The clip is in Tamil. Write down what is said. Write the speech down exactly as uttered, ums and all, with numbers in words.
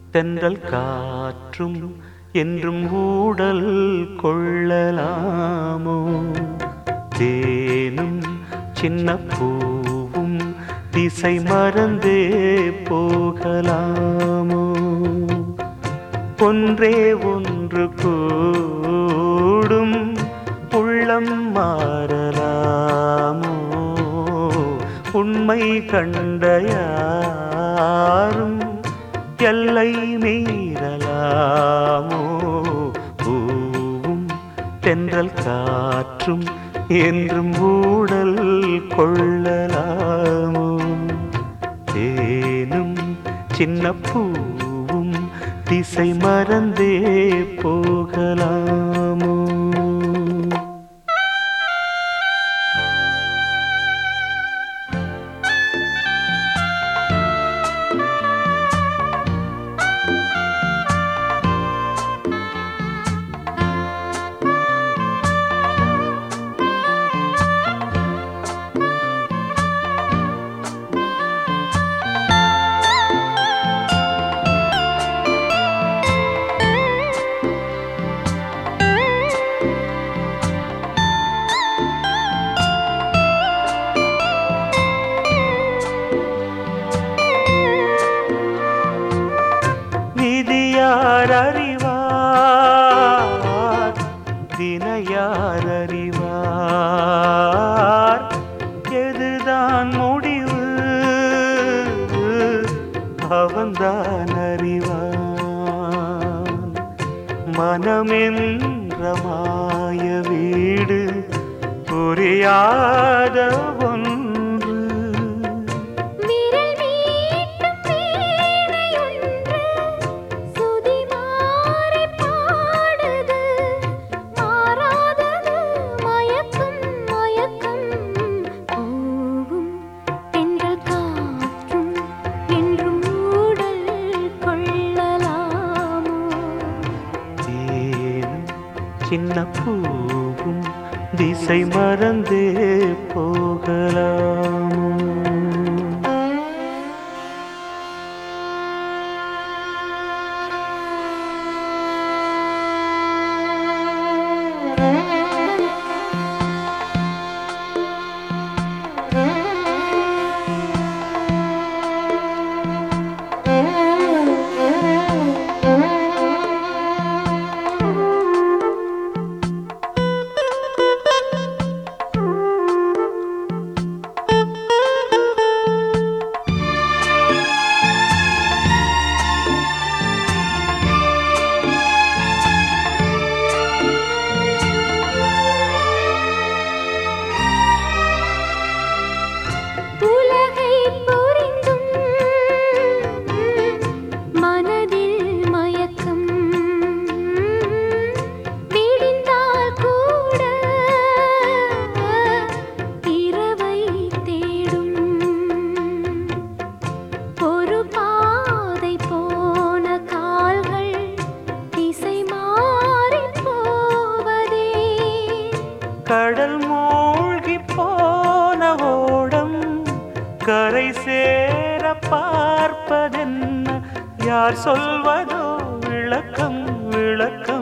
தென்றல் காற்றும் என்றும் ஊடல் கொள்ளலாமோ, தேனும் சின்ன பூவும் திசை மறந்தே போகலாமோ, ஒன்றே ஒன்று கூடும் உள்ளம் மாறலாமோ, உண்மை கண்ட யாரும் எல்லை மீறலாமோ, பூவும் தென்றல் காற்றும் என்றும் ஊடல் கொள்ளலாமோ, தேனும் சின்ன பூவும் திசை மறந்தே போகலாமோ. யார் அறிவார் தினையார் அறிவார், எதுதான் முடிவு அவன்தான் அறிவான், மனமென்ற மாய வீடு புரியாத ஒன்று, சின்ன பூவும் திசை மறந்தே போகலாமோ. கடல் மூழ்கி போன ஓடம் கரை சேர பார்ப்பதென்ன, யார் சொல்வதோ விளக்கம் விளக்கம்.